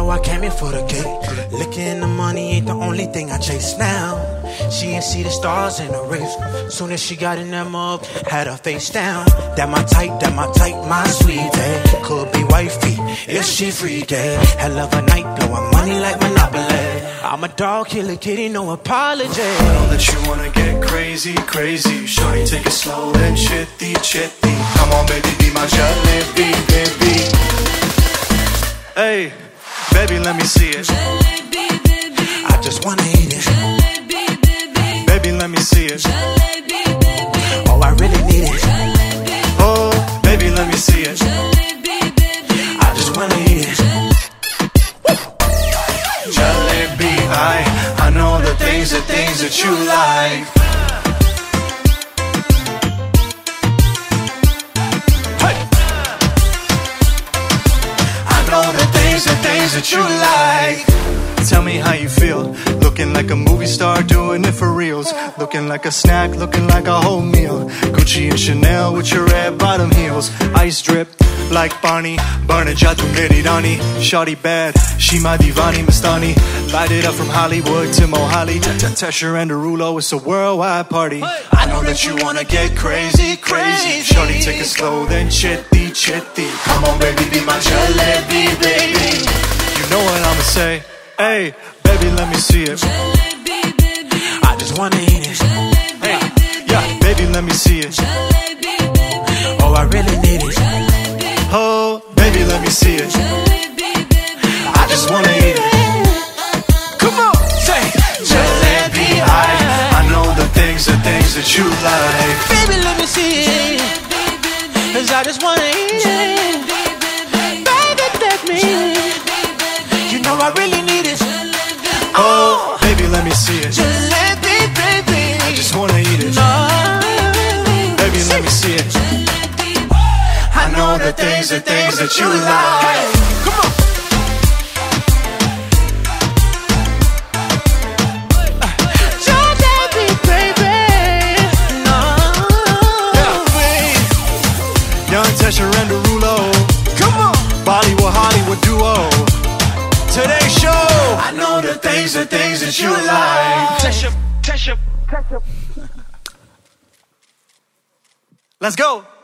know I came here for the cake. Licking the money ain't the only thing I chase now. She ain't see the stars in the race. Soon as she got in that mug, had her face down. That my type, my sweetie. Could be wifey if she freaky. Hell of a night, blowing money like Monopoly. I'm a dog, kill a kitty, no apology. I know that you wanna get crazy, crazy. Shorty, take it slow and chitty, chitty. Come on, baby, be my jalebi, baby. Hey, baby, let me see it. I just wanna eat it. Baby, let me see it. Oh, I really need it. Oh, baby, let me see it. I just wanna eat it. Jalebi, I know the things that you like. Hey. I know the things that you like. Tell me how you feel. Looking like a movie star, doing it for reals. Looking like a snack, looking like a whole meal. Gucci and Chanel with your red bottom heels. Ice drip like Barney. Burn it, jatu meri rani. Shawty bad, she my divani Mastani. Light it up from Hollywood to Mohali. Tesher and Derulo, it's a worldwide party. I know that you wanna get crazy, crazy. Shawty, take it slow, then chitty, chitty. Come on, baby, be my jalebi, baby. You know what I'ma say. Hey, baby, let me see it. I just wanna eat it. Hey, yeah, baby, let me see it. Oh, I really need it. Oh, baby, let me see it. I just wanna eat it. Come on, say jalebi. I know the things that you like. Baby, let me see it. 'Cause I just wanna eat it. Baby, let me. You know I really need it. Oh, baby, let me see it. Jalebi, baby. I just wanna eat it. No. Baby, let me see it. I know the things that you like. Hey, come on. Jalebi, baby. No. Yeah. Young Tesher and Derulo. Come on. Bollywood, Hollywood duo. Today's show. I know the things that you like. Tesher. Let's go.